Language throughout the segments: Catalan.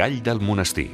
Gall del Monestir.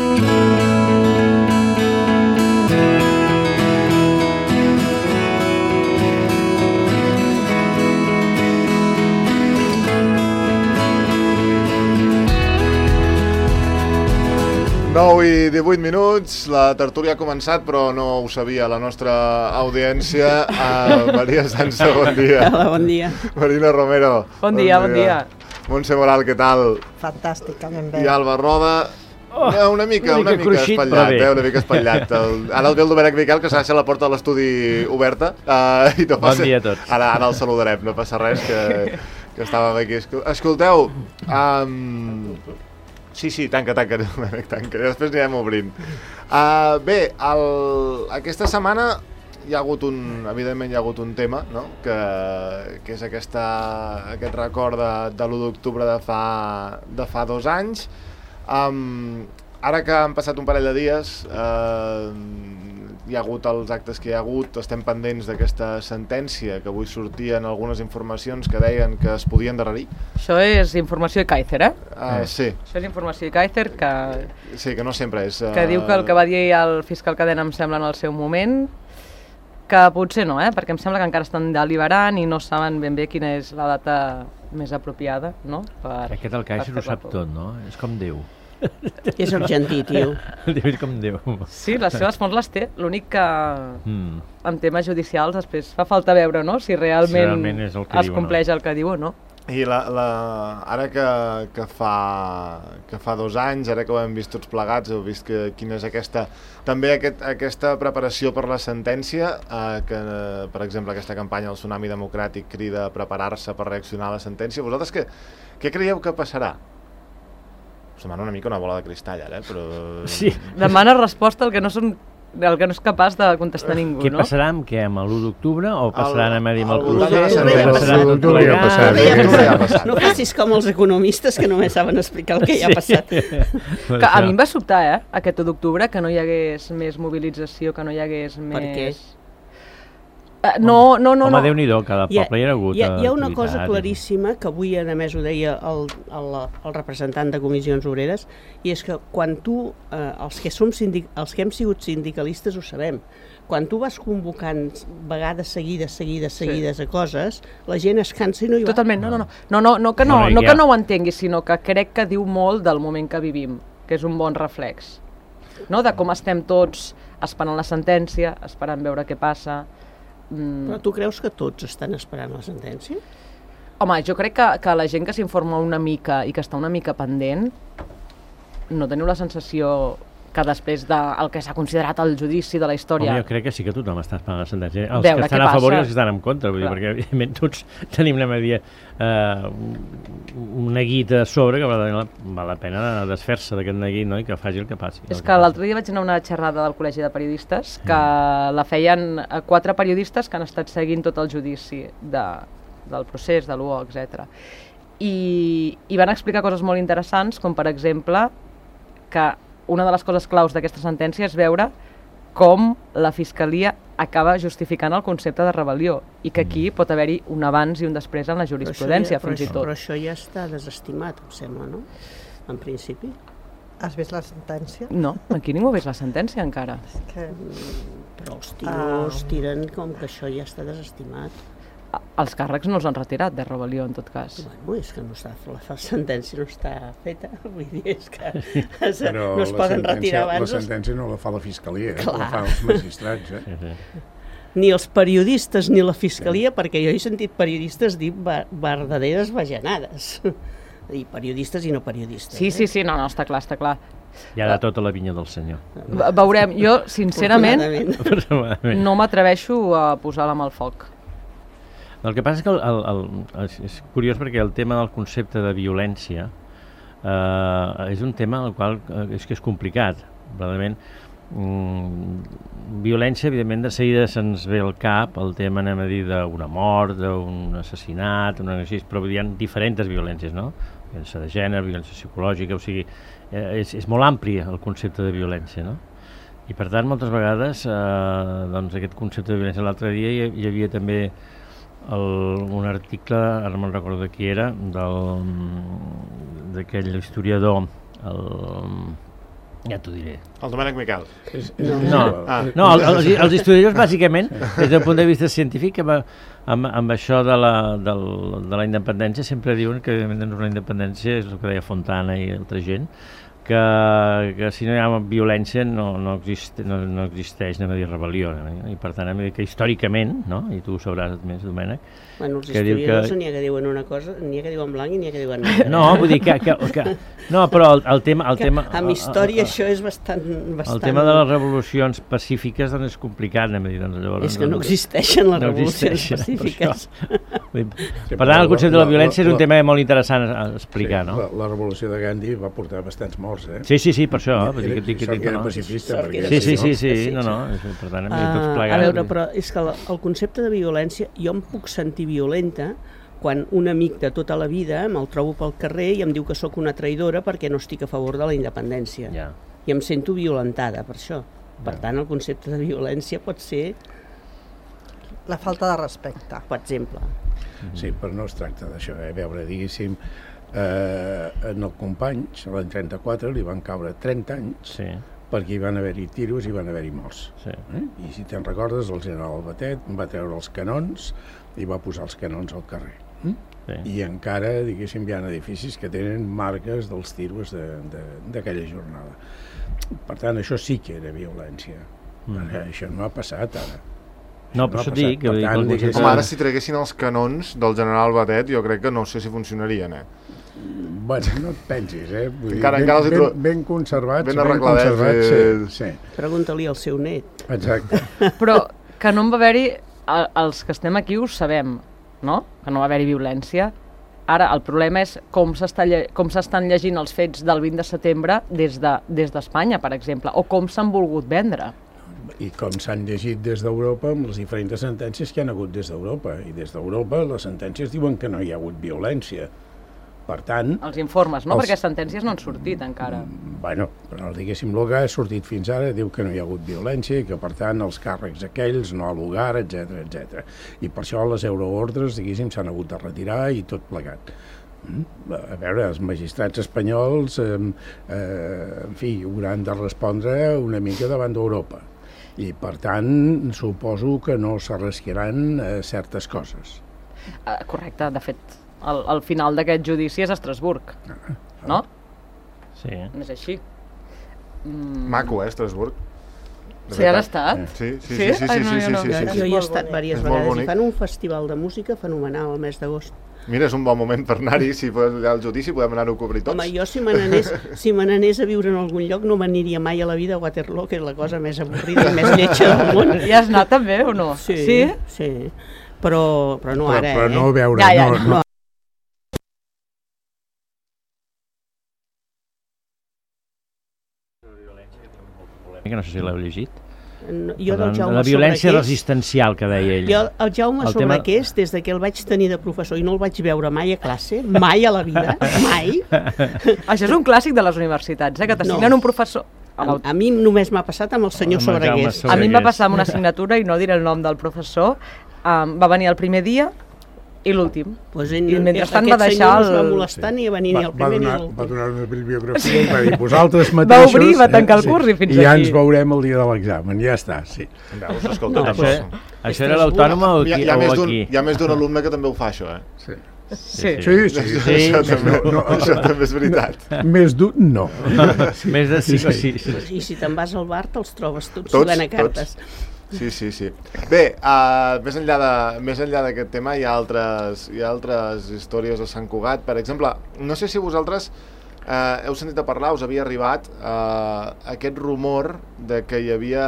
Nou i 18 minuts, la tertúlia ha començat, però no ho sabia la nostra audiència. Maria Sansa, bon dia. Hola, bon dia. Marina Romero. Bon dia. Montse Moral, què tal? Fantàsticament bé. I Alba Roda, una mica cruixit, espatllat, una mica espatllat. Ara el ve el Domènec Miquel, que s'ha deixat la porta de l'estudi oberta. I no passa, bon dia a tots. Ara el saludarem, no passa res, que estàvem aquí. Escolteu, Sí, tanca, després anirem obrint. Bé, aquesta setmana evidentment hi ha hagut un tema, no? que és aquest record de l'1 d'octubre de fa 2 anys. Ara que han passat un parell de dies, hi ha hagut els actes que hi ha hagut, estem pendents d'aquesta sentència, que avui sortien algunes informacions que deien que es podien endarrerir. Això és informació de Kaiser, Sí. Això és informació de Kaiser Sí, que no sempre és... que diu que el que va dir el fiscal Cadena, em sembla, en el seu moment, que potser no, perquè em sembla que encara estan deliberant i no saben ben bé quina és la data més apropiada, no? Aquest el Kaiser ho sap tot, no? És com Déu. És argentí, tio. Déu és com Déu. Sí, les seves fonts les té. L'únic que en temes judicials després fa falta veure, no?, si realment és el que es compleix el que diu o no. I ara que fa 2 anys, ara que ho hem vist tots plegats, heu vist quina és aquesta preparació per la sentència, que per exemple aquesta campanya del Tsunami Democràtic crida a preparar-se per reaccionar a la sentència. Vosaltres què creieu que passarà? Us demano una mica una bola de cristall ara, però... Sí. Demana resposta al que no és capaç de contestar ningú, Què no? passarà amb què? Amb l'1 d'octubre? O passaran a Medi amb el procés? procés? No facis com els economistes que només saben explicar el que ja ha passat. Que a mi em va sobtar, aquest 1 d'octubre, que no hi hagués més mobilització, que no hi hagués més... Per què? No. Home, Déu-n'hi-do, cada poble hi ha hagut Hi ha una cosa claríssima, que avui a més ho deia el representant de Comissions Obreres, i és que quan tu, els que hem sigut sindicalistes ho sabem, quan tu vas convocant vegades seguides a coses, la gent es cansa i no hi va. Totalment, no que no ho entengui, sinó que crec que diu molt del moment que vivim, que és un bon reflex, no? De com estem tots esperant la sentència, esperant veure què passa. Però tu creus que tots estan esperant la sentència? Home, jo crec que la gent que s'informa una mica i que està una mica pendent, no teniu la sensació que després del que s'ha considerat el judici de la història... Home, jo crec que sí que tothom està esperant la sentència. Els veure que estan a favor i els que estan en contra, vull dir, perquè evidentment tots tenim un neguit a sobre que val la pena desfer-se d'aquest neguit, no? I que faci el que passi. És que l'altre dia vaig anar a una xerrada del Col·legi de Periodistes que la feien 4 periodistes que han estat seguint tot el judici del procés, de l'UO, etc. I van explicar coses molt interessants, com per exemple que una de les coses claus d'aquesta sentència és veure com la Fiscalia acaba justificant el concepte de rebel·lió i que aquí pot haver-hi un abans i un després en la jurisprudència, fins i tot. Però això ja està desestimat, em sembla, no? En principi. Has vist la sentència? No, aquí ningú ha vist la sentència encara. Però els tiros tiren com que això ja està desestimat. Els càrrecs no els han retirat de rebel·lió, en tot cas. Bueno, és que la sentència no està feta, vull dir, és que no es poden retirar abans. La sentència no la fa la Fiscalia, la fan els magistrats. Ni els periodistes ni la Fiscalia, perquè jo he sentit periodistes dir verdaderes bajanades. I periodistes i no periodistes. Sí, no, està clar. Hi ha de tota la vinya del senyor. Veurem, jo sincerament no m'atreveixo a posar la mà al foc. El que passa és que és curiós perquè el tema del concepte de violència és un tema al qual és que és complicat. Realment, violència, evidentment, de seguida se'ns ve al cap el tema, anem a dir, d'una mort, d'un assassinat, però hi ha diferents violències, no? Violència de gènere, violència psicològica, o sigui, és molt ampli el concepte de violència, no? I per tant, moltes vegades, doncs, aquest concepte de violència, l'altre dia hi havia també un article, ara no me'n recordo de qui era, d'aquell historiador Ja t'ho diré. El Domènec Miquel. No, els historiadors, bàsicament, des del punt de vista científic, amb això de la independència, sempre diuen que la independència, és el que deia Fontana i altra gent, que si no hi ha violència no existeix, anem a dir, rebel·lió. I per tant, que històricament, no? I tu ho sabràs més, Domènec, bueno, els historiadors n'hi ha que diuen una cosa, n'hi ha que diuen blanc i n'hi ha que diuen negre. No, vull dir que no, però el tema... Amb història això és bastant... El tema de les revolucions pacífiques és complicat, anem a dir. És que no existeixen les revolucions pacífiques. Per tant, el concepte de la violència és un tema molt interessant a explicar, no? La revolució de Gandhi va portar bastants morts, eh? Sí, per això. Sort que era pacifista. Sí, no. Per tant, tots plegats. A veure, però és que el concepte de violència, jo em puc sentir violenta quan un amic de tota la vida me'l trobo pel carrer i em diu que sóc una traïdora perquè no estic a favor de la independència. I em sento violentada per això. Per tant, el concepte de violència pot ser... La falta de respecte. Per exemple. Sí, però no es tracta d'això. A veure, diguéssim, en el Companys, l'any 34, li van caure 30 anys perquè hi van haver-hi tiros i van haver-hi morts. I si te'n recordes, el general Batet va treure els canons i va posar els canons al carrer. I encara, diguéssim, hi ha edificis que tenen marques dels tiros d'aquella jornada. Per tant, això sí que era violència. Això no ha passat ara. No, però això dic... Com ara, si traguessin els canons del general Batet, jo crec que no sé si funcionarien, Bueno, no et pensis, ben conservats, ben arregladets. Sí. Pregunta-li al seu net. Exacte. Però que no en va haver-hi, els que estem aquí ho sabem, no? Que no va haver-hi violència. Ara, el problema és com s'estan llegint els fets del 20 de setembre des d'Espanya, per exemple, o com s'han volgut vendre. I com s'han llegit des d'Europa amb les diferents sentències que han hagut des d'Europa. I des d'Europa les sentències diuen que no hi ha hagut violència. Per tant... Els informes, no? Perquè sentències no han sortit encara. Bueno, però diguéssim, el que ha sortit fins ara diu que no hi ha hagut violència i que, per tant, els càrrecs aquells no ha lugar, etc. I per això les euroordres, diguéssim, s'han hagut de retirar i tot plegat. A veure, els magistrats espanyols, en fi, hauran de respondre una mica davant d'Europa. I, per tant, suposo que no s'arriscaran certes coses. Correcte, de fet... El final d'aquest judici és a Estrasburg, no? Sí. No és així. Maco, Estrasburg. Sí, has estat? Sí. Jo hi he estat diverses vegades i fan un festival de música fenomenal al mes d'agost. Mira, és un bon moment per anar-hi, si al judici podem anar-ho a cobrir tots. Home, jo si me n'anés a viure en algun lloc no m'aniria mai a la vida a Waterloo, que és la cosa més avorrida i més lletja del món. Hi has anat també o no? Sí. Però no ara, Però no veure... No. Que no sé si l'heu llegit. Jo del Jaume la violència resistencial que deia ell. Jo el Jaume Sobrequés, des que el vaig tenir de professor i no el vaig veure mai a classe, mai a la vida, mai. Això és un clàssic de les universitats, que t'assignen un professor... A mi només m'ha passat amb el senyor Sobrequés. A mi em va passar amb una assignatura, i no diré el nom del professor, va venir el primer dia i l'últim. I mentrestant va deixar el... no es va molestar ni a venir ni el primer ni l'últim. Va donar una bibliografia i va dir, vosaltres mateixos... Va obrir i va tancar el curs i fins aquí. I ja ens veurem el dia de l'examen, ja està, sí. Veus, escolta, això era l'Autònoma o aquí? Hi ha més d'un alumne que també ho fa, això, Sí. Això també és veritat. Més d'un, no. Més de 5 o 6. I si te'n vas al bar te'ls trobes tots jugant a cartes. Sí. Bé, més enllà d'aquest tema hi ha altres històries a Sant Cugat. Per exemple, no sé si vosaltres heu sentit a parlar, us havia arribat aquest rumor de que hi havia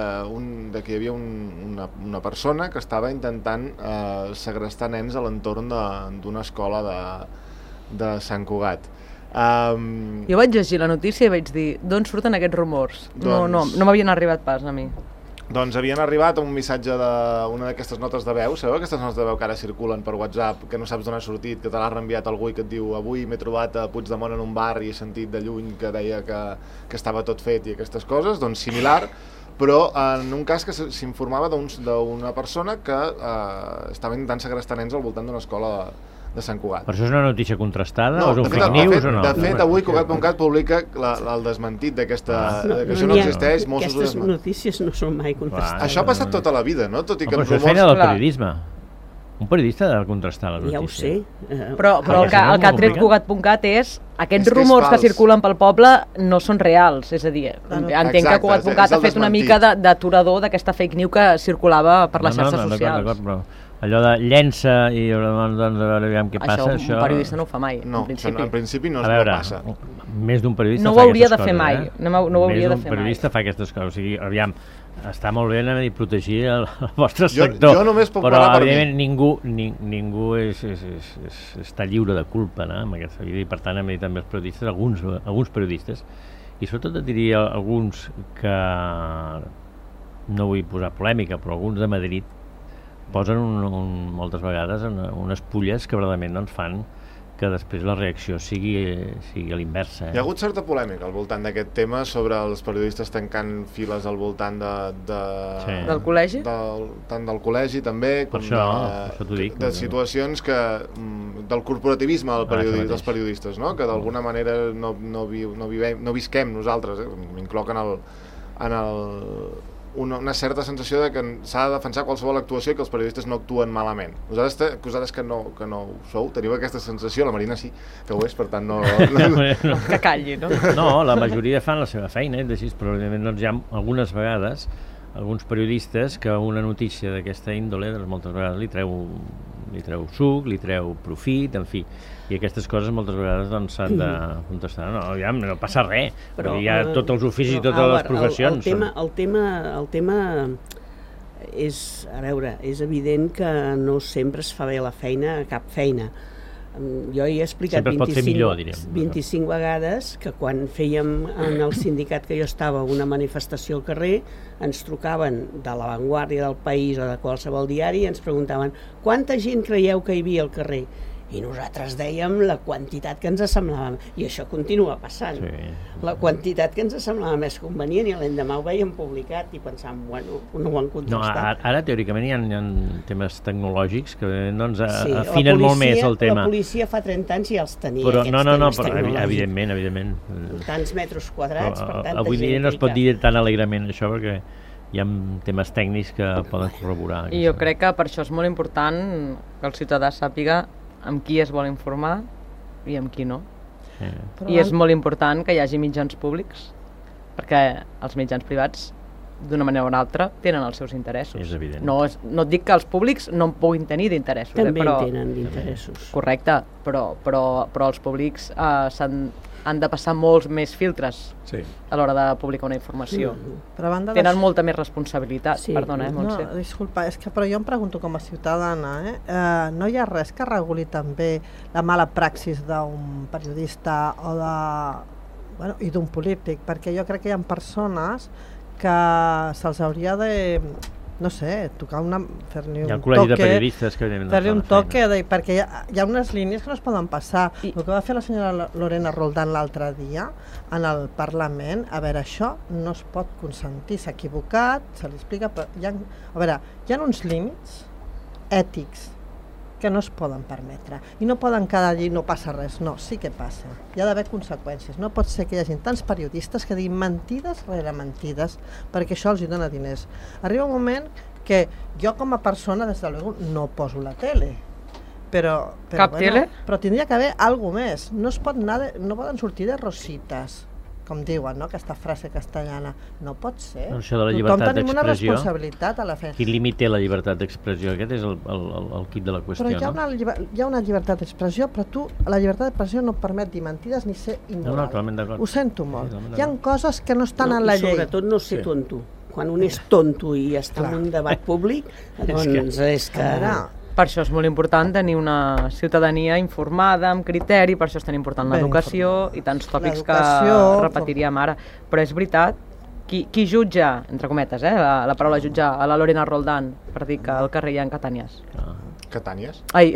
una persona que estava intentant segrestar nens a l'entorn d'una escola de Sant Cugat. Jo vaig llegir la notícia i vaig dir, d'on surten aquests rumors? No m'havien arribat pas a mi. Doncs havien arribat un missatge d'una d'aquestes notes de veu, sabeu aquestes notes de veu que ara circulen per WhatsApp, que no saps d'on ha sortit, que te l'ha reenviat algú i que et diu avui m'he trobat a Puigdemont en un bar i he sentit de lluny que deia que estava tot fet i aquestes coses, doncs similar, però en un cas que s'informava d'una persona que estava intentant segrestar nens al voltant d'una escola de Sant Cugat. Però això és una notícia contrastada o és un fake news o no? De fet, avui Cugat.cat publica el desmentit d'aquesta... que això no existeix, Aquestes notícies no són mai contrastades. Això ha passat tota la vida, no? Tot i que però això és feina del periodisme. Un periodista ha de contrastar la notícia. Ja ho sé. Però el que ha tret Cugat.cat és aquests rumors que circulen pel poble no són reals, és a dir, entenc que Cugat.cat ha fet una mica d'aturador d'aquesta fake news que circulava per les xarxes socials. D'acord, però allò de llença i doncs a veure què passa, això un periodista no ho fa mai, no, en principi no passa. Més d'un periodista no ho hauria de fer mai. No ho hauria de fer mai. Més d'un periodista fa aquestes coses. O sigui, aviam, està molt bé anar a protegir el vostre sector, jo només puc però parlar per evidentment ningú està lliure de culpa, no? Amb aquesta vida, i per tant hem dit també els periodistes, alguns periodistes, i sobretot et diria alguns que, no vull posar polèmica, però alguns de Madrid posen moltes vegades unes pulles que verdaderament fan que després la reacció sigui a l'inversa. Hi ha hagut certa polèmica al voltant d'aquest tema sobre els periodistes tancant files al voltant del col·legi? Tant del col·legi també, com de situacions del corporativisme dels periodistes, no? Que d'alguna manera no visquem nosaltres, m'incloc en una certa sensació de que s'ha de defensar qualsevol actuació i que els periodistes no actuen malament. Vosaltres que no ho sou, teniu aquesta sensació, la Marina sí que ho és, per tant no... Que calli, no? No, la majoria fan la seva feina, però evidentment hi ha algunes vegades alguns periodistes que una notícia d'aquesta índole moltes vegades li treu suc, li treu profit, en fi, i aquestes coses moltes vegades s'han de contestar. No passa res, però hi ha tots els oficis i totes les professions. El tema és, a veure, és evident que no sempre es fa bé la feina a cap feina. Jo he explicat 25 vegades que quan fèiem en el sindicat que jo estava una manifestació al carrer ens trucaven de La Vanguardia, del País o de qualsevol diari i ens preguntaven quanta gent creieu que hi havia al carrer? I nosaltres dèiem la quantitat que ens semblava, i això continua passant, la quantitat que ens semblava més convenient, i l'endemà ho veiem publicat i pensàvem, bueno, no ho han contestat. Ara teòricament hi ha temes tecnològics que afinen molt més el tema. La policia fa 30 anys ja els tenia, però, aquests temes tecnològics. Evidentment. Tants metres quadrats per tanta gent. Avui dia no es pot dir tan alegrement això, perquè hi ha temes tècnics que poden corroborar. I jo crec que per això és molt important que el ciutadà sàpiga amb qui es vol informar i amb qui no. I és molt important que hi hagi mitjans públics, perquè els mitjans privats, d'una manera o una altra, tenen els seus interessos. És evident. No et dic que els públics no en puguin tenir d'interessos. També tenen d'interessos. Correcte, però els públics han de passar molts més filtres a l'hora de publicar una informació. Tenen molta més responsabilitat. Perdona, Montse. No, disculpa, però jo em pregunto com a ciutadana, no hi ha res que reguli també la mala praxis d'un periodista i d'un polític, perquè jo crec que hi ha persones que se'ls hauria de, no sé, tocar fer-li un toque. Hi ha un col·legi de periodistes que fer-li un toque, perquè hi ha unes línies que no es poden passar. El que va fer la senyora Lorena Roldán l'altre dia en el Parlament, a veure, això no es pot consentir, s'ha equivocat, se li explica, però hi ha uns límits ètics que no es poden permetre, i no poden quedar allí, no passa res, no, sí que passa, hi ha d'haver conseqüències, no pot ser que hi hagi tants periodistes que diguin mentides rere mentides, perquè això els dona diners. Arriba un moment que jo com a persona, des de luego, no poso la tele, però tele? Però tindria que haver alguna més, no poden sortir de rosites, com diuen, no? Aquesta frase castellana, no pot ser. Això de la llibertat tenim una d'expressió, responsabilitat a la feina. Quin límit té la llibertat d'expressió? Aquest és el quid de la qüestió, però hi ha una llibertat d'expressió, però la llibertat d'expressió no permet dir mentides ni ser immoral. Ho sento molt. Hi ha coses que no estan en la llei. Sobretot no ser tonto. Quan un és tonto i està en un debat públic, doncs és que... Per això és molt important tenir una ciutadania informada, amb criteri, per això és tan important l'educació i tants tòpics que repetiríem ara. Però és veritat, qui jutja, entre cometes, la paraula jutjar, a la Lorena Roldán per dir que al carrer hi ha catànies? Catànies. Ai,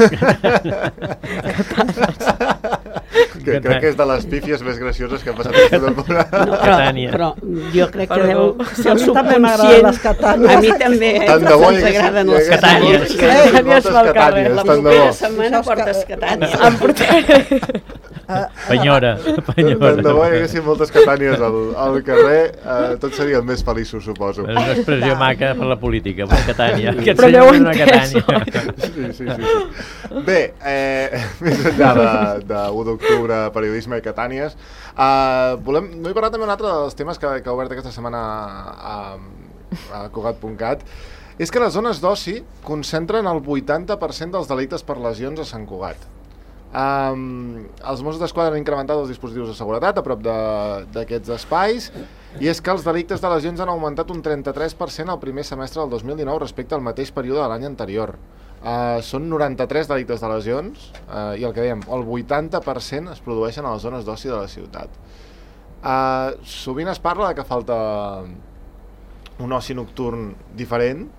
Que crec que és de les pífies més gracioses que ha passat aquesta temporada. No, Catània. però jo crec que deu ser el A mi també m'agraden les subconscient. catànies. A mi també, Tant de bo hi ens agraden les catànies. catànies. Moltes pel carrer. catànies, La tant de bo. propera setmana portes catànies. em portaré. Penyora. Tant de bo hi haguessin moltes catànies al carrer, tots serien més feliços, suposo. És una expressió maca per la política, una Catània. Aquest Però senyor m'heu és una entès, Catània. Sí. Bé, més enllà de 1 d'octubre, periodisme i catànies, vull parlar també un altre dels temes que ha obert aquesta setmana a Cugat.cat. És que les zones d'oci concentren el 80% dels delictes per lesions a Sant Cugat. Els Mossos d'Esquadra han incrementat els dispositius de seguretat a prop d'aquests espais, i és que els delictes de lesions han augmentat un 33% al primer semestre del 2019 respecte al mateix període de l'any anterior. Són 93 delictes de lesions, i el que dèiem, el 80% es produeixen a les zones d'oci de la ciutat. Sovint es parla de que falta un oci nocturn diferent.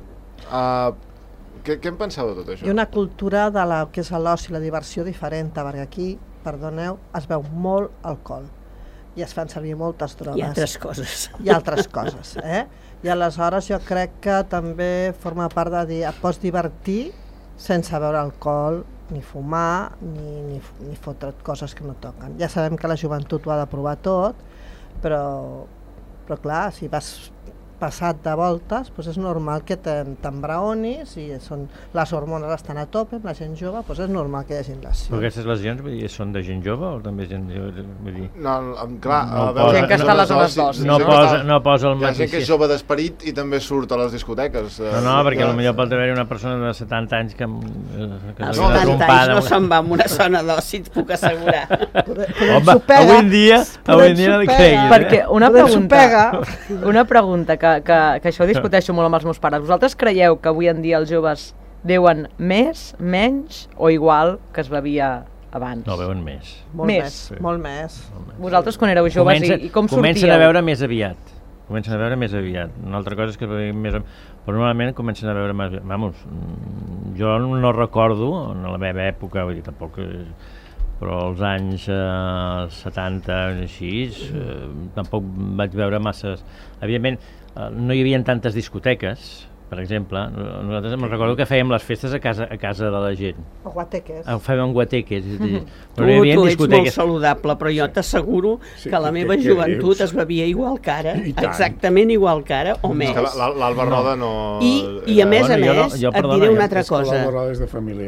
Què en penseu de tot això? Hi ha una cultura de la que és l'oci, la diversió diferent, perquè aquí, perdoneu, es veu molt alcohol i es fan servir moltes drogues. I altres coses. I altres coses, I aleshores jo crec que també forma part de dir, et pots divertir sense beure alcohol, ni fumar, ni fotre't coses que no toquen. Ja sabem que la joventut ho ha de provar tot, però clar, si vas passat de voltes, doncs és normal que t'embraonis i les hormones estan a tope amb la gent jove, doncs és normal que hi hagi lesions. Però aquestes lesions, vull dir, són de gent jove o també gent jove? Vull dir... No, clar, Gent que està a les zones d'oci. No posa el mateix. Hi ha mateix. gent que és jove d'esperit i també surt a les discoteques. No, perquè potser pot haver-hi una persona de 70 anys que Als 70 anys no se'n va amb una zona d'oci, et puc assegurar. Home, avui en dia no li creguis. Perquè una pregunta que això ho discuteixo molt amb els meus pares. Vosaltres creieu que avui en dia els joves beuen més, menys o igual que es bevia abans? No, beuen més. Molt més. Vosaltres quan éreu joves i com sortíeu? Comencen a beure més aviat. Una altra cosa és que beuen més... Però normalment comencen a beure més... Vamos, jo no recordo, en la meva època, vull dir, tampoc... però als anys 70 així, tampoc vaig veure masses... Evidentment, no hi havia tantes discoteques, per exemple. Nosaltres em recordo que fèiem les festes a casa de la gent. O guateques. Fèiem guateques. Tu ets molt saludable, però jo t'asseguro que la meva joventut es bevia igual que ara, exactament igual que ara, o més. L'Alba Roda no... I a més, et diré una altra cosa. L'Alba Roda és de família.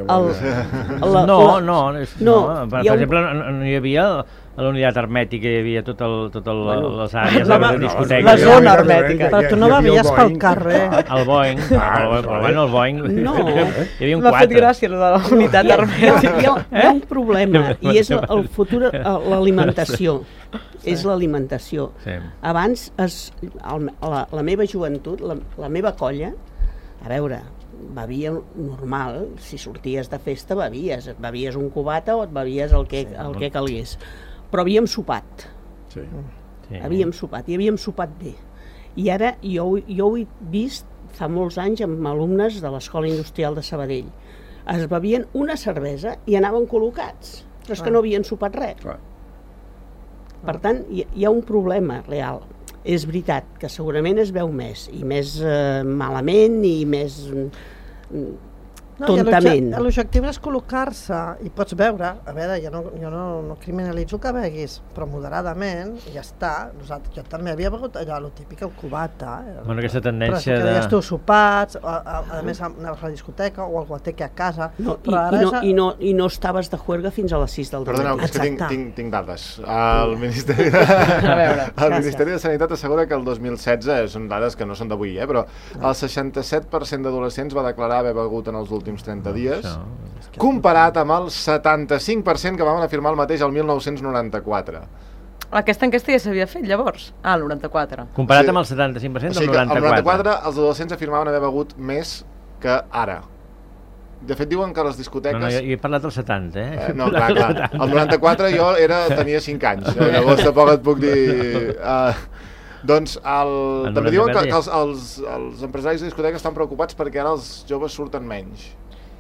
No. Per exemple, no hi havia... A la unitat hermètica hi havia totes les àrees de discoteques. La zona hermètica. Però tu no bevies pel carrer. El Boeing. El Boeing. No. Hi havia un 4. M'ha fet gràcia la unitat hermètica. Hi ha un problema, i és el futur, l'alimentació. És l'alimentació. Abans, la meva joventut, la meva colla, a veure, bevia normal, si sorties de festa bevies un cubata o et bevies el que calgués. Però havíem sopat. Havíem sopat, i havíem sopat bé. I ara jo ho he vist fa molts anys amb alumnes de l'Escola Industrial de Sabadell. Es bevien una cervesa i anaven col·locats, però és que no havien sopat res. Per tant, hi ha un problema real. És veritat que segurament es veu més, i més malament, i més... tontament. L'objectiu és col·locar-se i pots veure, a veure, jo no criminalitzo que beguis, però moderadament, i ja està. Jo també havia begut allò, el típic, el cubata. Bueno, aquesta tendència de... Però que deies tu sopats, a més anaves a la discoteca o al guateque a casa. I no estaves de juerga fins a les 6 del matí. Perdoneu, és que tinc dades. El Ministeri de Sanitat assegura que el 2016, són dades que no són d'avui, però el 67% d'adolescents va declarar haver begut en els últims 30 dies, comparat amb el 75% que van afirmar el mateix el 1994. Aquesta enquesta ja s'havia fet llavors? El 94. Comparat amb el 75% del 94. El 94 els adolescents afirmaven haver begut més que ara. De fet, diuen que les discoteques... No, jo he parlat del 70, No, clar. El 94 jo tenia 5 anys, llavors tampoc et puc dir... Doncs també diuen que els empresaris de discoteques estan preocupats perquè ara els joves surten menys.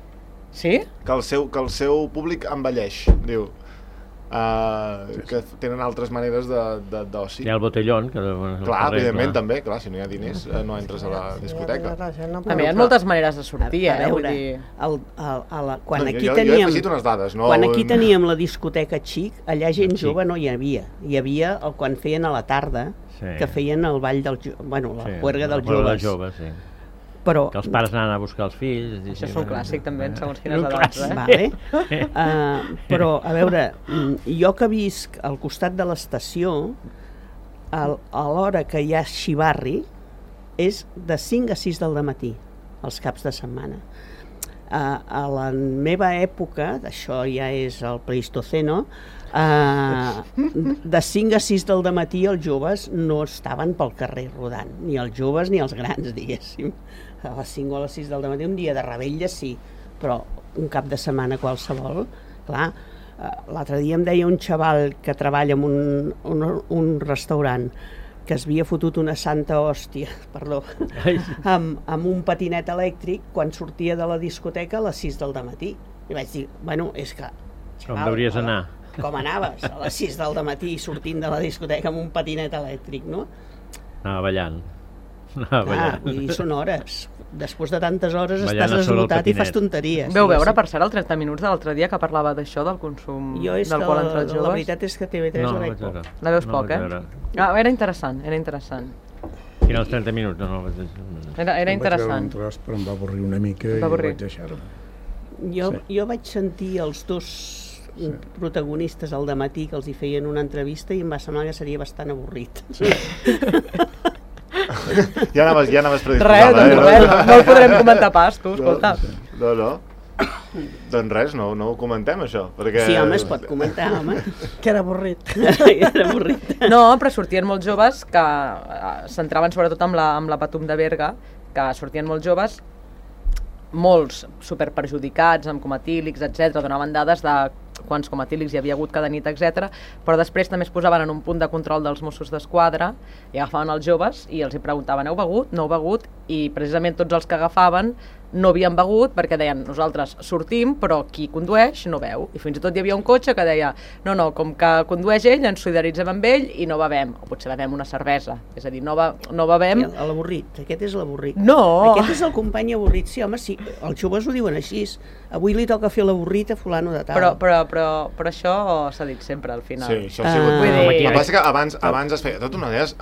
Sí? Que el seu públic envelleix, diu. Que tenen altres maneres d'oci. Hi ha el botellón. Clar, evidentment, també. Clar, si no hi ha diners, no entres a la discoteca. També hi ha moltes maneres de sortir, A veure, quan aquí teníem... Jo he afegit unes dades, no? Quan aquí teníem la discoteca xic, allà gent jove no hi havia. Hi havia quan feien a la tarda, que feien el ball del... Bueno, la juerga dels joves. Però... Que els pares anaven a buscar els fills. Això és un clàssic, també, segons quines edats. Però, a veure, jo que visc al costat de l'estació, a l'hora que hi ha xivarri, és de 5 a 6 del matí, els caps de setmana. A la meva època, això ja és el Pleistoceno, de 5 a 6 del matí els joves no estaven pel carrer rodant, ni els joves ni els grans, diguéssim. A les 5 o a les 6 del matí, un dia de revetlla sí, però un cap de setmana qualsevol, clar. L'altre dia em deia un xaval que treballa en un restaurant que es havia fotut una santa hòstia, perdó, amb un patinet elèctric quan sortia de la discoteca a les 6 del matí. I vaig dir, bueno, és que... Com devries anar? Com anaves a les 6 del matí sortint de la discoteca amb un patinet elèctric, no? Anava ballant. Vull dir, són hores. Després de tantes hores estàs esgotat i fas tonteries. Veu veure, per cert, el 30 minuts de l'altre dia que parlava d'això, del consum d'alcohol entre els joves? La veritat és que TV3 la veig poc. La veus poc, Era interessant, era interessant. I en els 30 minuts? No, era interessant. Em vaig veure un tros, però em va avorrir una mica i vaig deixar-ho. Jo vaig sentir els dos protagonistes al dematí que els hi feien una entrevista i em va semblar que seria bastant avorrit. Ja anaves Res, predisposada. no ho podrem comentar pas, tu, escolta. No. Doncs res, no ho comentem, això. Sí, home, es pot comentar, home. Que era avorrit. No, però sortien molts joves que s'entraven sobretot amb la Patum de Berga, que sortien molts joves, molts superperjudicats, amb cometílics, etc. Donaven dades de quants cometílics hi havia hagut cada nit, etc. Però després també es posaven en un punt de control dels Mossos d'Esquadra i agafaven els joves i els hi preguntaven, heu begut? No heu begut? I precisament tots els que agafaven no havien begut perquè deien, nosaltres sortim, però qui condueix no beu. I fins i tot hi havia un cotxe que deia, no, com que condueix ell, ens solidaritzem amb ell i no bevem. O potser bevem una cervesa. És a dir, no bevem... L'avorrit, aquest és l'avorrit. No! Aquest és el company avorrit, sí, home, sí. Els joves ho diuen així. Avui li toca fer l'avorrit a fulano de tal. Però això s'ha dit sempre, al final. Sí, això ha sigut... El que passa que abans es feia tot una d'elles...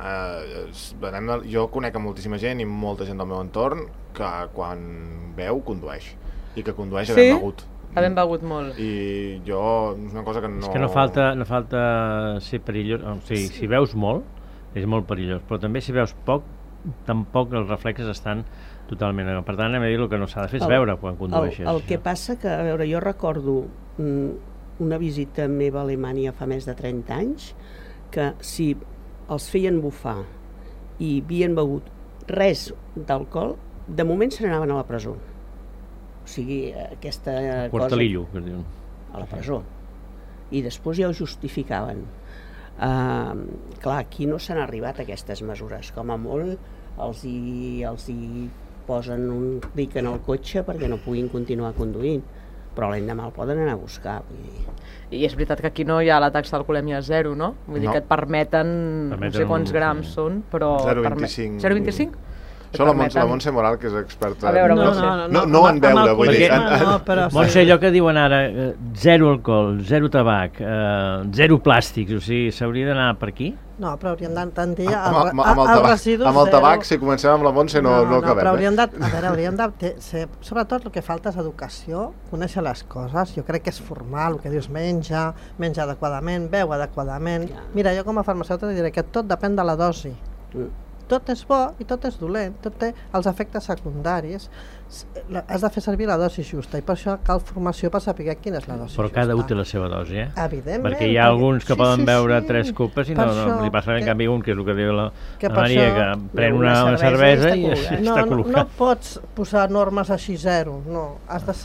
Jo conec a moltíssima gent i molta gent del meu entorn que quan beu, condueix. I que condueix havent begut. Havent begut molt. I jo, és una cosa que no... És que no falta ser perillós. O sigui, si veus molt, és molt perillós. Però també si veus poc, tampoc els reflexes estan totalment... Per tant, anem a dir el que no s'ha de fer és veure quan condueixes. El que passa que, a veure, jo recordo una visita meva a Alemanya fa més de 30 anys, que si els feien bufar i havien begut res d'alcohol, de moment se n'anaven a la presó. O sigui, aquesta cosa... Quartelillo, que diuen. A la presó. I després ja ho justificaven. Clar, aquí no s'han arribat a aquestes mesures. Com a molt els hi posen un clic en el cotxe perquè no puguin continuar conduint. Però l'endemà el poden anar a buscar. Vull dir. I és veritat que aquí no hi ha la taxa d'alcoholèmia zero, no? Vull dir que et permeten no sé quants grams són, però... 0,25. 0,25? Això la Montse Moral, que és experta... No en beure, vull dir... Montse, allò que diuen ara, zero alcohol, zero tabac, zero plàstics, o sigui, s'hauria d'anar per aquí? No, però hauríem d'entendir el residus amb el tabac, si comencem amb la Montse, no acabem. Però hauríem de... Sobretot el que falta és educació, conèixer les coses. Jo crec que és formal, el que dius, menja adequadament, beu adequadament. Mira, jo com a farmacèutica diré que tot depèn de la dosi. Tot és bo i tot és dolent, tot té els efectes secundaris. Has de fer servir la dosi justa i per això cal formació per saber quina és la dosi justa. Però cada un té la seva dosi, Evidentment. Perquè hi ha alguns que poden beure 3 copes i no li passa en canvi un, que és el que diu la Maria, que pren una cervesa i està col·locat. No pots posar normes així zero, no. Has de ser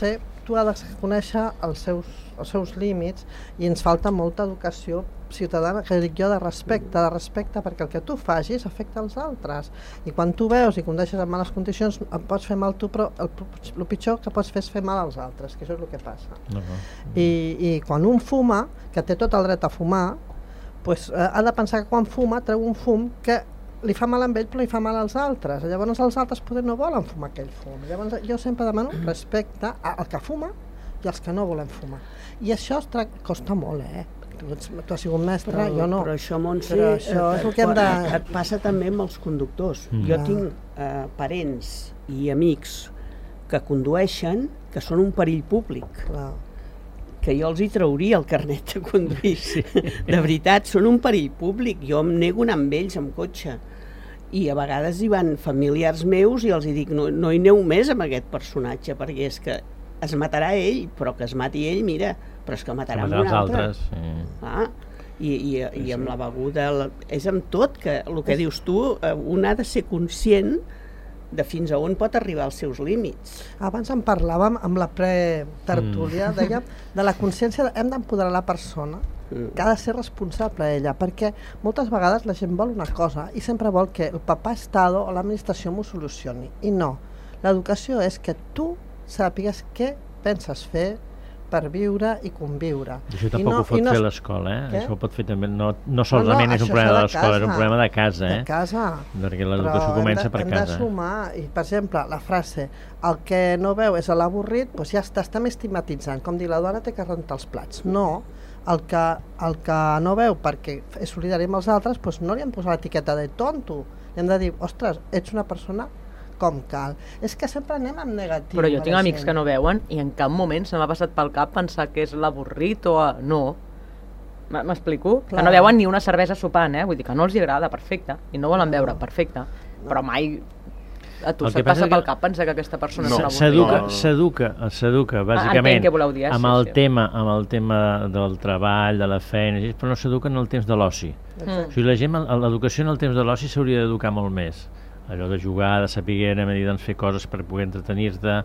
tu has de conèixer els seus límits i ens falta molta educació ciutadana, que dic jo, de respecte, perquè el que tu facis afecta els altres. I quan tu veus i condueixes en males condicions, et pots fer mal tu, però el pitjor que pots fer és fer mal als altres, que això és el que passa. I quan un fuma, que té tot el dret a fumar, pues, ha de pensar que quan fuma treu un fum que li fa mal a ell però li fa mal als altres. Llavors els altres poder no volen fumar aquell fum. Llavors jo sempre demano respecte al que fuma i als que no volen fumar. I això costa molt, Tu has sigut mestre, jo no. Però això, Montse, això és el que hem de... et passa també amb els conductors. Jo tinc parents i amics que condueixen que són un perill públic. Que jo els hi trauria el carnet de conduir. De veritat, són un perill públic. Jo em nego a anar amb ells amb cotxe. I a vegades hi van familiars meus i els hi dic, no hi aneu més amb aquest personatge, perquè és que es matarà ell, però que es mati ell, mira, però és que matarà un altre. I amb la beguda, és amb tot, que el que dius tu, un ha de ser conscient de fins a on pot arribar als seus límits. Abans en parlàvem amb la pre-tertúlia, dèiem, de la consciència, hem d'empoderar la persona, que ha de ser responsable ella, perquè moltes vegades la gent vol una cosa i sempre vol que el papà Estado o l'administració m'ho solucioni, i no. L'educació és que tu sàpigues què penses fer per viure i conviure. Això tampoc ho pot fer l'escola, Això ho pot fer també, no solament és un problema de l'escola, és un problema de casa, De casa. Perquè l'educació comença per casa. Hem de sumar, i per exemple, la frase, el que no veu és l'avorrit, doncs ja estem estigmatitzant, com dir, la dona té que rentar els plats. No, el que no veu perquè és solidari amb els altres, doncs no li hem posat l'etiqueta de tonto. Li hem de dir, ostres, ets una persona com cal. És que sempre anem amb negatiu. Però jo tinc amics que no veuen i en cap moment se m'ha passat pel cap pensar que és l'avorrit o... No. M'explico? Que no veuen ni una cervesa sopant, Vull dir que no els agrada, perfecte. I no volen veure, perfecte. Però mai a tu se't passa pel cap pensar que aquesta persona és l'avorrit. S'educa, bàsicament, amb el tema del treball, de la feina, però no s'educa en el temps de l'oci. O sigui, la gent, l'educació en el temps de l'oci s'hauria d'educar molt més. Allò de jugar, de saber fer coses per poder entretenir-te.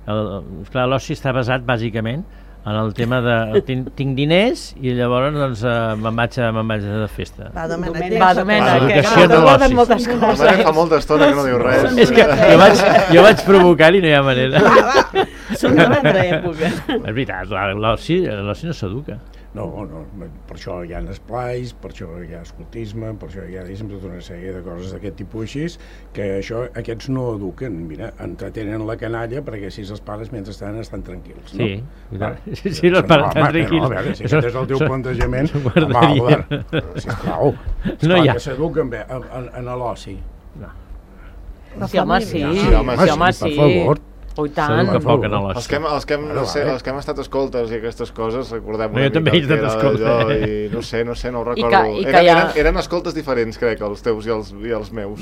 L'oci està basat bàsicament en el tema de tinc diners i llavors doncs me'n vaig de festa. Va, Domènec, que t'aborden moltes coses. Domènec fa molta estona que no diu res. És que jo vaig provocar i no hi ha manera. Són de l'altra època. És veritat, l'oci no s'educa. No, per això hi ha esplais, per això hi ha escoltisme, per això hi ha tota una sèrie de coses d'aquest tipus així, que aquests no eduquen, mira, entretenen la canalla perquè així els pares mentrestant estan tranquils, no? Sí, els pares estan tranquils. A veure, si aquest és el teu plantejament, sisplau, esclar que s'eduquen bé en l'oci. Sí, home, sí. Per favor. Oh, tant. Els que hem estat escoltes i aquestes coses, recordem una mica. Jo també he estat escoltes. No sé, no ho recordo. Eren escoltes diferents, crec, els teus i els meus.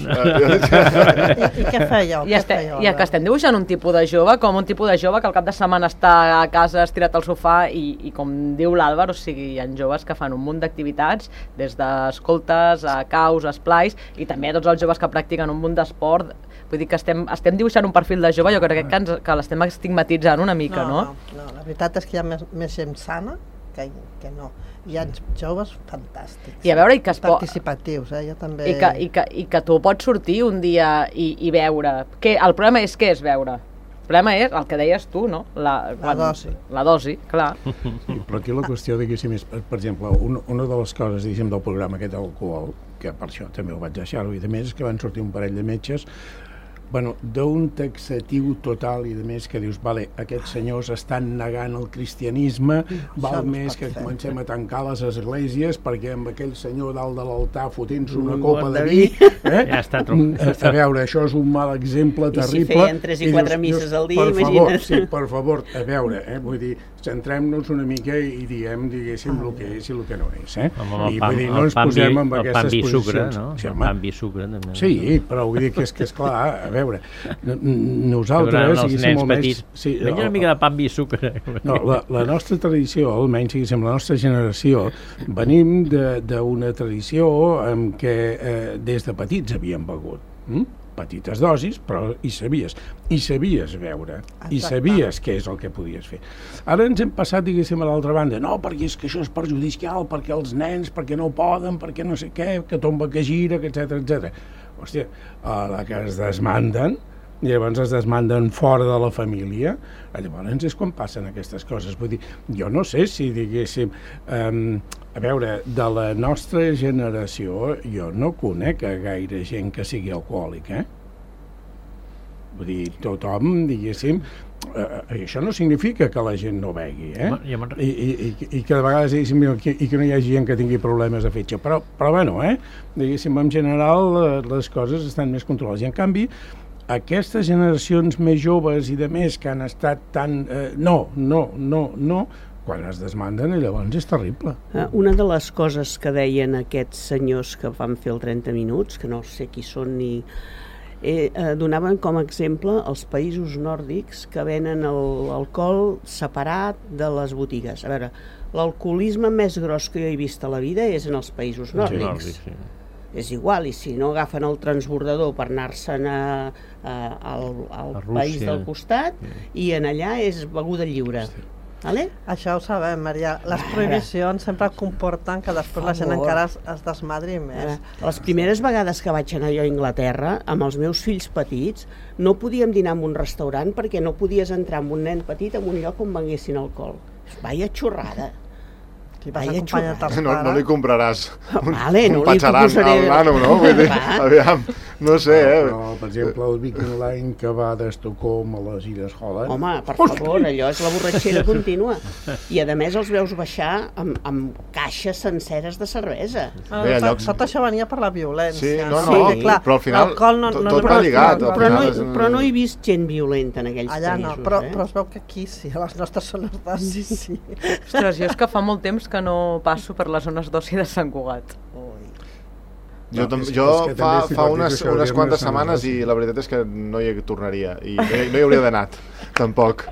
I què fèieu? I que estem dibuixant un tipus de jove, com un tipus de jove que al cap de setmana està a casa estirat al sofà i com diu l'Àlvar, o sigui, hi ha joves que fan un munt d'activitats, des d'escoltes, a caus, a esplais, i també a tots els joves que practiquen un munt d'esport. Vull dir que estem dibuixant un perfil de jove, jo crec que l'estem estigmatitzant una mica, no? No, la veritat és que hi ha més gent sana que no. Hi ha joves fantàstics. I a veure, participatius, jo també... I que tu pots sortir un dia i veure. El problema és què és veure? El problema és el que deies tu, no? La dosi. La dosi, clar. Sí, però aquí la qüestió, diguéssim, és, per exemple, una de les coses, diguéssim, del programa aquest d'alcohol, que per això també ho vaig deixar-ho, i a més és que van sortir un parell de metges d'un taxatiu total i de més que dius, vale, aquests senyors estan negant el cristianisme, val més que comencem a tancar les esglésies perquè amb aquell senyor dalt de l'altar fotent-se una copa de vi, ja està a veure, això és un mal exemple terrible. I si feien 3 i 4 misses al dia, imagina't. Sí, per favor, a veure, vull dir, centrem-nos una mica i diem, diguéssim, el que és i el que no és, i vull dir, no ens posem amb aquestes posicions. El pa amb vi sucre, també. Sí, però vull dir que és clar, a veure, nosaltres, els nens petits, menja una mica de pa amb vi i sucre. No, la nostra tradició, almenys diguéssim, la nostra generació, venim d'una tradició en què des de petits havíem begut. petites dosis, però hi sabies veure, i sabies què és el que podies fer. Ara ens hem passat, diguéssim, a l'altra banda, no, perquè és que això és perjudicial, perquè els nens, perquè no poden, perquè no sé què, que tomba, que gira, etc. Hòstia, la que es desmanden, i llavors es desmanden fora de la família, llavors és quan passen aquestes coses. Vull dir, jo no sé si, diguéssim, a veure, de la nostra generació jo no conec gaire gent que sigui alcohòlic, Vull dir, tothom, diguéssim, això no significa que la gent no begui, I que de vegades, diguéssim, i que no hi hagi gent que tingui problemes de fetge, però bueno, diguéssim, en general les coses estan més controlades. I en canvi, aquestes generacions més joves i de més que han estat tan no, quan es desmanden llavors és terrible. Una de les coses que deien aquests senyors que van fer el 30 minuts, que no sé qui són ni... donaven com a exemple els països nòrdics que venen l'alcohol separat de les botigues. A veure, l'alcoholisme més gros que jo he vist a la vida és en els països nòrdics. Sí. És igual, i si no agafen el transbordador per anar-se'n al país del costat, i en allà és beguda lliure. Vale? Això ho sabem, Maria. Les prohibicions sempre comporten que després la gent encara es desmadri més. Les primeres vegades que vaig anar jo a Anglaterra, amb els meus fills petits, no podíem dinar en un restaurant perquè no podies entrar amb un nen petit en un lloc on venguessin alcohol. Vaya xorrada. No li compraràs un no patxaran al nano, no? Vull dir, aviam, no sé, Però, per exemple, el Viking Line que va d'Estocolm a les Illes Holland... Home, per favor, allò és la borratxera contínua. I a més els veus baixar amb caixes senceres de cervesa. Tot això venia per la violència. Sí, però al final tot va lligat. Però no he vist gent violenta en aquells països. Allà no, però es veu que aquí sí, a les nostres zones d'oci sí. Ostres, jo és que fa molt temps que no passo per les zones d'oci de Sant Cugat. Jo fa unes quantes setmanes i la veritat és que no hi tornaria i no hi hauria d'anar tampoc,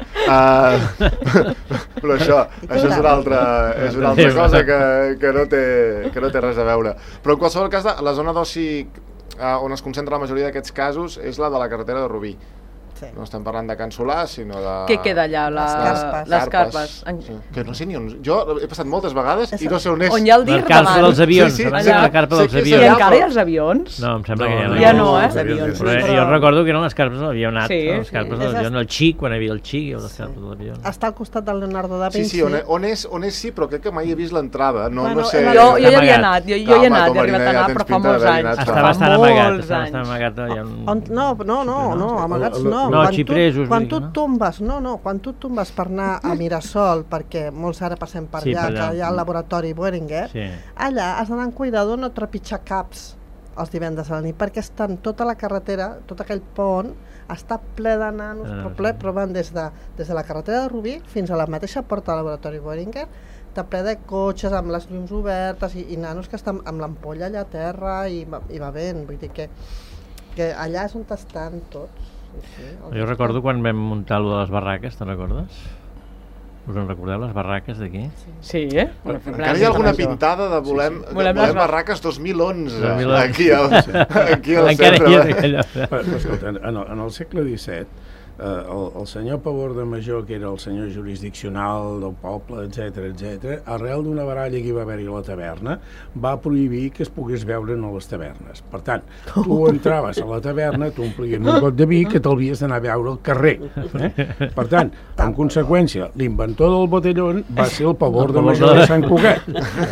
però això és una altra cosa que no té res a veure. Però en qualsevol cas, la zona d'oci on es concentra la majoria d'aquests casos és la de la carretera de Rubí. No estem parlant de Can Solà, sinó de... Què queda allà? Les carpes. Que no sé ni on... Jo he passat moltes vegades i no sé on és. On hi ha el dir davant. La carpa dels avions. La carpa dels avions. I encara hi ha els avions? No, em sembla que ja no. Ja no, Però jo recordo que eren les carpes de l'avió anat. Les carpes de l'avió, el xic, quan hi havia el xic, les carpes de l'avió. Està al costat del Leonardo da Vinci. Sí, on és sí, però crec que mai he vist l'entrada. No sé... Jo hi havia anat, he arribat a anar, però fa molts anys. Està bastant amagat. No, amagats no. No, xipresos. Quan tu et tombes per anar a Mirasol, perquè molts ara passem per allà, que hi ha el laboratori Boehringer, allà has d'anar amb cuidado no trepitjar caps els divendres a la nit, perquè estan tota la carretera, tot aquell pont, està ple de nanos, però van des de la carretera de Rubí fins a la mateixa porta del laboratori Boehringer, està ple de cotxes amb les llums obertes i nanos que estan amb l'ampolla allà a terra i bevent, vull dir que allà és on estan tots. Jo recordo quan vam muntar allò de les barraques, te'n recordes? Us en recordeu, les barraques d'aquí? Sí, Encara hi ha alguna pintada de volem barraques 2011 aquí al centre. Escolta, en el segle XVII el senyor Pavor de Major, que era el senyor jurisdiccional del poble, etc., arrel d'una baralla que hi va haver-hi a la taverna, va prohibir que es pogués beure a les tavernes. Per tant, tu entraves a la taverna, t'omplien un got de vi que t'havies d'anar a beure al carrer. Per tant, en conseqüència, l'inventor del botellón va ser el Pavor de Major de Sant Cugat.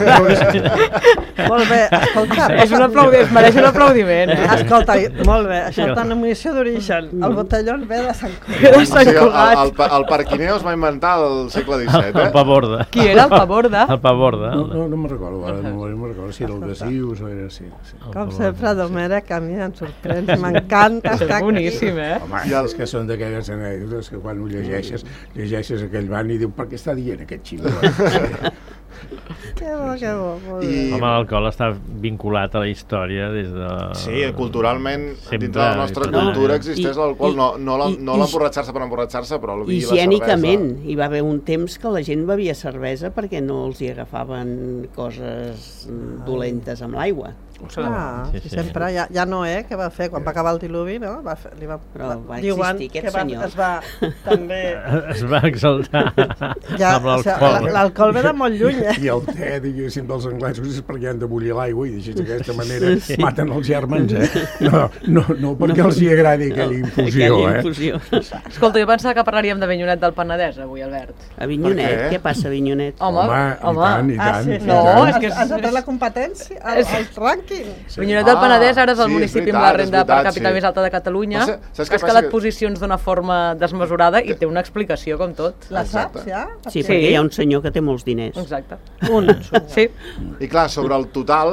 Molt bé, escolta. Es mereix un aplaudiment. Escolta, molt bé, això és una denominació d'origen. El botellón ve de Sant Cugat. El Parquineo es va inventar al segle XVII. El Pavorda. Qui era el Pavorda? El Pavorda. No me'n recordo, no me'n recordo si era el Gasius o era així. Com sempre, Domènech, a mi em sorprèn, m'encanta estar aquí. Boníssim, Home, és que són d'aquelles anècdotes que quan ho llegeixes aquell van i diu, per què està dient aquest xilo? Que bo, molt bé. Home, l'alcohol està vinculat a la història des de... Sí, culturalment, dintre de la nostra cultura existeix l'alcohol, no l'emborratxar-se per emborratxar-se, però el vi i la cervesa... Higiènicament, hi va haver un temps que la gent bevia cervesa perquè no els hi agafaven coses dolentes amb l'aigua. Sempre, ja Noé, què va fer quan va acabar el diluvi, no? Però va existir aquest senyor. També... Es va exaltar amb l'alcohol. L'alcohol ve de molt lluny, I el te, diguéssim, dels anglesos és perquè han de bullir l'aigua i d'aquesta manera maten els germans, No perquè els hi agradi aquella infusió, Escolta, jo pensava que parlaríem d'Avinyonet del Penedès avui, Albert. Avinyonet? Què passa, Avinyonet? Home, i tant. No, és que... Has entrat la competència, el rànquing. Avinyonet del Penedès ara és el municipi amb la renda per càpita més alta de Catalunya. Ha escalat posicions d'una forma desmesurada i té una explicació, com tot. La saps, ja? Sí, perquè hi ha un senyor que té molts diners. Exacte. Sí. I clar, sobre el total...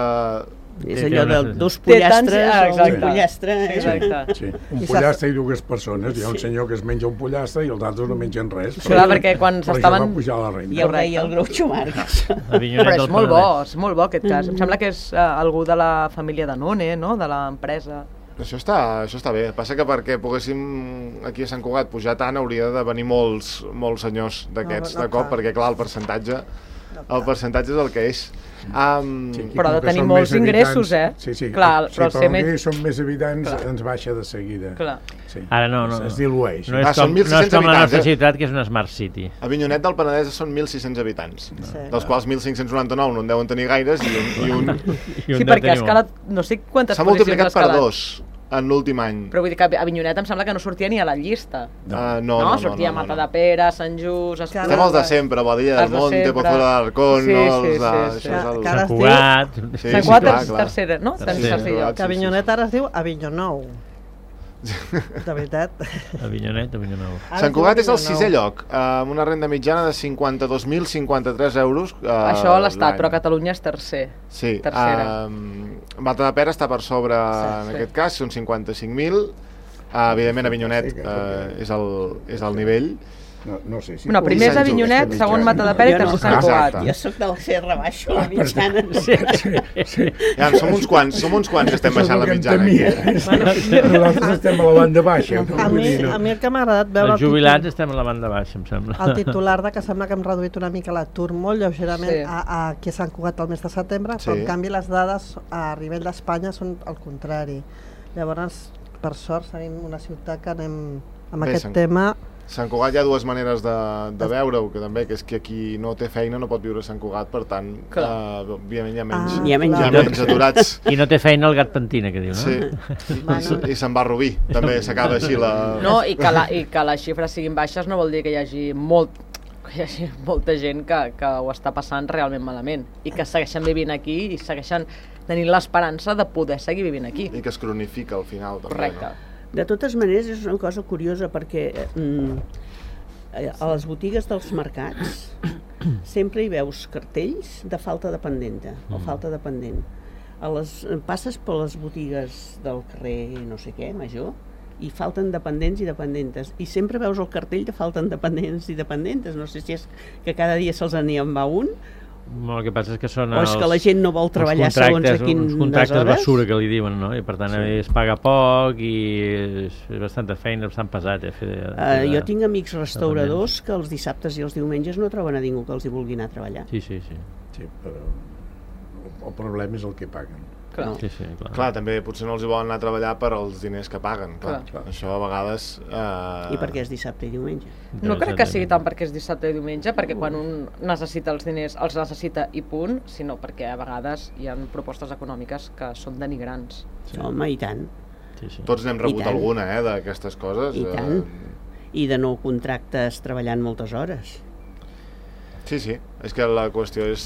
És allò dos pollastres o un pollastre. Sí. Un pollastre i dues persones. Hi ha un senyor que es menja un pollastre i els altres no mengen res. Clar, perquè quan s'estaven... va pujar la renda. I el rei el Groucho Marx. Però és molt bo aquest cas. Em sembla que és algú de la família Danone, no? De l'empresa. Això està bé. Passa que perquè poguéssim aquí a Sant Cugat pujar tant hauria de venir molts senyors d'aquests de cop, perquè clar, el percentatge és el que és. Però ha de tenir molts ingressos, Sí, clar, però els que són més habitants ens baixa de seguida. Ara no. Es dilueix. No és com la nostra ciutat, que és una Smart City. Avinyonet del Penedès són 1.600 habitants, dels quals 1.599 no en deuen tenir gaires i un... Sí, perquè ha escalat no sé quantes posicions ha escalat. S'ha multiplicat per 2 en l'últim any. Però vull dir que Avinyonet em sembla que no sortia ni a la llista. No. Sortia Matadepera, Sant Just... Estem els de sempre, Badilla del Monte, Pozuelo de l'Arcón, Sant Cugat... Sant Cugat és tercera, no? Que Avinyonet ara es diu Avinyonou. De veritat. Avinyonet. Sant Cugat és el 6è lloc, amb una renda mitjana de 52.053 euros. Això a l'Estat, però a Catalunya és tercer. Sí. Tercera. Matadepera està per sobre, en aquest cas, són 55.000. Evidentment, Avinyonet és el nivell. No sé si... primer és Avinyonet, segon Matadepera i tercer Sant Cugat. Jo soc del CR baixo, la mitjana. Ja, som uns quants que estem baixant la mitjana aquí. Nosaltres estem a la banda baixa. A mi el que m'ha agradat veure... Els jubilats estem a la banda baixa, em sembla. El titular de que sembla que hem reduït una mica l'atur molt lleugerament aquí a Sant Cugat el mes de setembre, però en canvi les dades a nivell d'Espanya són el contrari. Llavors, per sort, tenim una ciutat que anem amb aquest tema... Sant Cugat hi ha dues maneres de veure-ho, que també, que és que qui no té feina no pot viure a Sant Cugat, per tant, òbviament hi ha menys aturats. I no té feina el gat pentina, que diu, no? Sí, i se'n va a Rubí, també s'acaba així la... No, i que les xifres siguin baixes no vol dir que hi hagi molta gent que ho està passant realment malament i que segueixen vivint aquí i segueixen tenint l'esperança de poder seguir vivint aquí. I que es cronifica al final, també. Correcte. De totes maneres, és una cosa curiosa perquè a les botigues dels mercats sempre hi veus cartells de falta de pendenta o falta de pendent. Passes per les botigues del carrer no sé què, Major, i falten dependents i dependentes. I sempre veus el cartell que falten dependents i dependentes. No sé si és que cada dia se'ls n'hi en va un, el que passa és que són o és que la gent no vol treballar segons a quines hores. Els contractes basura que li diuen, no? I per tant es paga poc i és bastanta feina, bastant pesat. Jo tinc amics restauradors que els dissabtes i els diumenges no troben a ningú que els hi vulgui anar a treballar. Sí, però el problema és el que paguen. Clar, també potser no els hi volen anar a treballar per als diners que paguen. Clar. Això a vegades... I per què és dissabte i diumenge? No crec que sigui tant perquè és dissabte i diumenge, perquè quan un necessita els diners els necessita i punt, sinó perquè a vegades hi ha propostes econòmiques que són denigrants. Home, i tant. Tots n'hem rebut alguna, d'aquestes coses. I tant. I de nou contractes treballant moltes hores. Sí, és que la qüestió és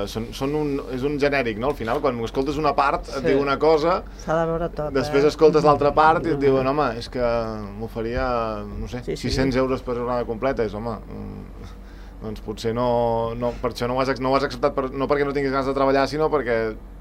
un genèric, no? Al final, quan escoltes una part et diu una cosa, s'ha de veure tot, després escoltes l'altra part i et diuen, home, és que m'oferia, no sé, 600 euros per jornada completa, és, home, doncs potser no, per això no ho has acceptat, no perquè no tinguis ganes de treballar, sinó perquè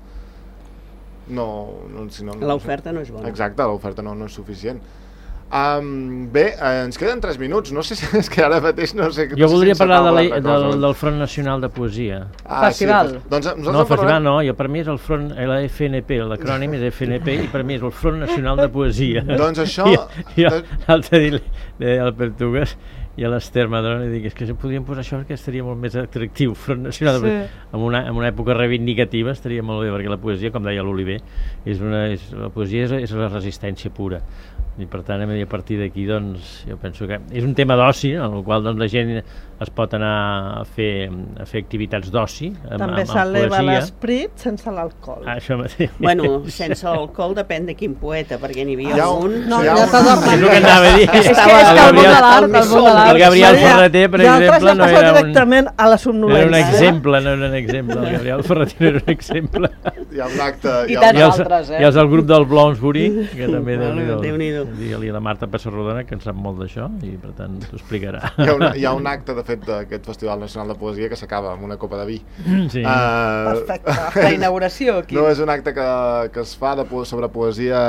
l'oferta no és bona. Exacte, l'oferta no és suficient. Bé, ens queden 3 minuts, no sé si és que ara mateix no sé... Jo voldria parlar del Front Nacional de Poesia. Festival. No, festival no, per mi és el Front, la FNP, l'acrònim és FNP, i per mi és el Front Nacional de Poesia. Doncs això... Jo l'altre dia deia al Pertugues i a l'Ester Madrona i dic, és que podríem posar això perquè estaria molt més atractiu. Front Nacional, en una època reivindicativa estaria molt bé, perquè la poesia, com deia l'Oliver, la poesia és la resistència pura. I per tant, a partir d'aquí, doncs, jo penso que és un tema d'oci, en el qual doncs, la gent es pot anar a fer activitats d'oci. També s'eleva l'esprit sense l'alcohol. Això mateix. Bueno, sense alcohol depèn de quin poeta, perquè n'hi havia un... No, ja t'ha És el que anava a dir. És que el món de l'art, el Gabriel Ferreter, per exemple, no era directament a la somnolència. Era un exemple, no era un exemple. El Gabriel Ferreter era un exemple. Hi ha un acte... I tants altres, Hi ha el grup del Bloomsbury, que també Déu-n'hi-do. Digue-li a la Marta Pessarrodona, que en sap molt d'això, i per tant t'ho explicarà. Hi ha un acte, de fet, d'aquest Festival Nacional de Poesia que s'acaba amb una copa de vi. Sí. Perfecte. La inauguració, aquí. No, és un acte que es fa sobre poesia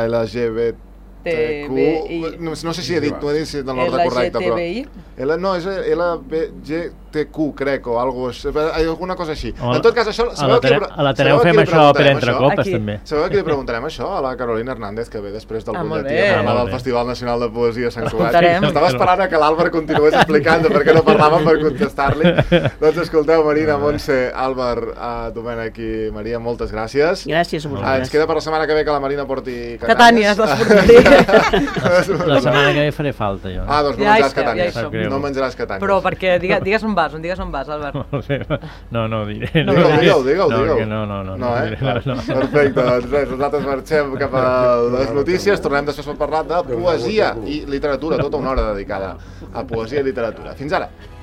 LGBTQ. No sé si he dit de l'ordre correcte, però... No, és LGBTQ, crec, o alguna cosa així. En tot cas, això... A l'Ateneu fem això per entre copes, també. Sabeu a qui li preguntarem això? A la Carolina Hernández, que ve després del butlletí a parlar del Festival Nacional de Poesia a Sant Cugat. Estava esperant que l'Àlvar continués explicant de per què no parlàvem per contestar-li. Doncs escolteu, Marina, Montse, Àlvar, Domènec i Maria, moltes gràcies. Gràcies a vosaltres. Ens queda per la setmana que ve que la Marina porti Catànies, les portaré. La setmana que ve faré falta, jo. Doncs no menjaràs catànies. No menjaràs catànies. Però perquè digues on vas, Albert. No, diré. Digue-ho. No, Perfecte, doncs res, nosaltres marxem cap a les notícies, tornem després per parlar de poesia i literatura, tota una hora dedicada a poesia i literatura. Fins ara.